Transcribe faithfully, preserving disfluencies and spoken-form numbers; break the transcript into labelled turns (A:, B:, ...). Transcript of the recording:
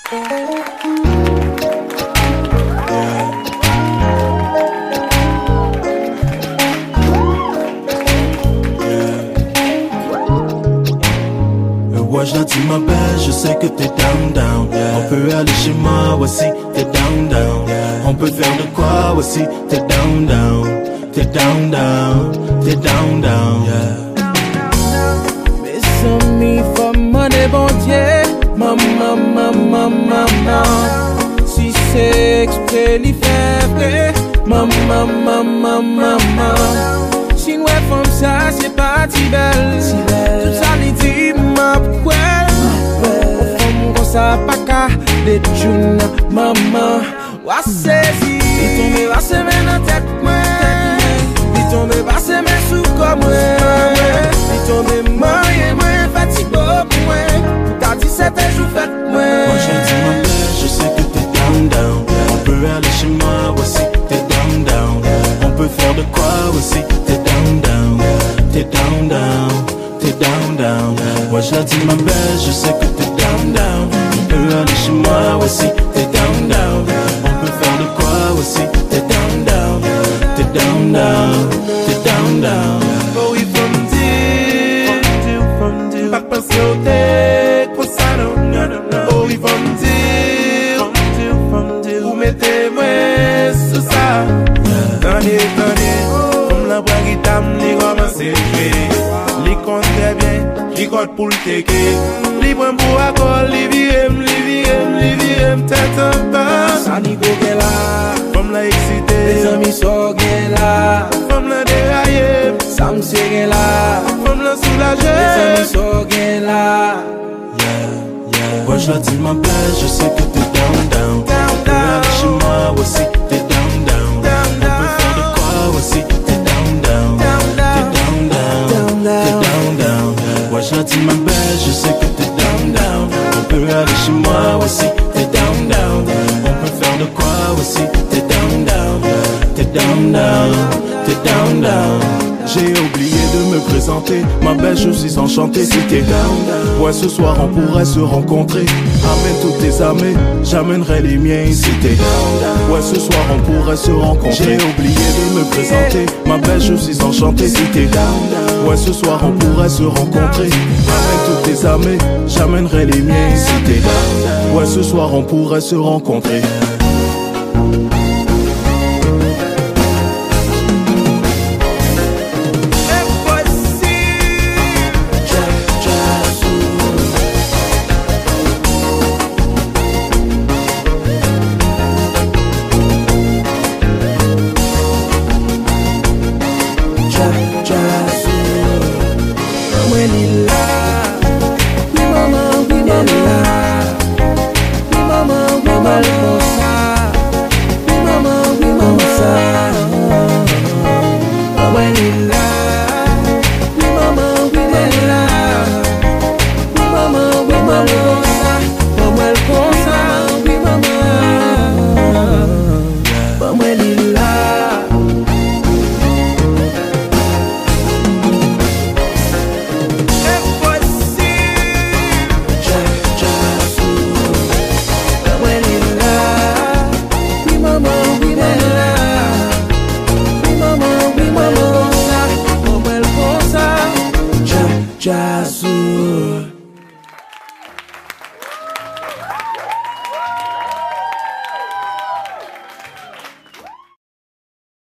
A: Ouais, je dis ma belle, je sais que t'es down, down, yeah. On peut aller chez moi, aussi, t'es down, down, yeah. On peut faire de quoi, aussi, t'es down, down. T'es down, down, t'es down, down, yeah.
B: Mes amis, faut monnaie, bon Dieu. Maman, maman, maman. Si c'est exprès, l'y fait vrai. Maman, maman, maman. Si nous femme ça, c'est pas si belle. Tout ça, l'y dit, ma poêle. On femme comme ça, pas qu'à des jeunes. Maman, wa saisi. Il tombe, va se mettre dans tête, moi. Il tombe, va se mettre sous comme moi. Il tombe, moi, et moi, fatigué pour moi. T'as dit, c'était jour fait, moi.
A: Moi, je dis ma belle, je sais que t'es down, down. On peut aller chez moi, aussi, t'es down, down. On peut faire de quoi, aussi, t'es down, down. T'es down, down, t'es down, down. Moi, je dis ma belle, je sais que t'es down, down. On peut aller chez moi, aussi, t'es down, down. On peut faire de quoi, aussi, t'es down, down. T'es down, down, t'es down, down.
B: Oh, il faut me dire, pas penser au thé, qu'on ça non, non, non. Oh, il faut me dire, vous mettez-moi sous ça. Tenez, tenez, comme la boîte qui t'aime, les commence à jouer. Les compte très bien, les compte pour le teke. Les points pour accord, les viem, les viem, les viem, tête en bas. Ça n'y go qu'elle a, comme la excité. Les amis sont qu'elle a, comme la déraillée. Ça me sait qu'elle a, comme la soulagée. Les amis sont qu'elle a.
A: Ouais, je dis ma belle, je sais que t'es down, down. On peut aller chez moi, aussi, t'es down, down. On peut faire de quoi, aussi, t'es down, down. T'es down, down, t'es down, down. Ouais, je dis ma belle, je sais que t'es down, down. On peut aller chez moi, aussi, t'es down, down. On peut faire de quoi, aussi, t'es down, down. T'es down, down, t'es down, down. J'ai oublié de me présenter, ma belle, je suis enchanté si t'es down. Ouais, ce soir on pourrait se rencontrer. Amène toutes tes amis, j'amènerai les miens si t'es down. Ouais, ce soir on pourrait se rencontrer. J'ai oublié de me présenter, ma belle, je suis enchanté si t'es down. Ouais, ce soir on pourrait se rencontrer. Amène toutes tes amis, j'amènerai les miens si t'es down. Ouais, ce soir on pourrait se rencontrer.
B: Jazz.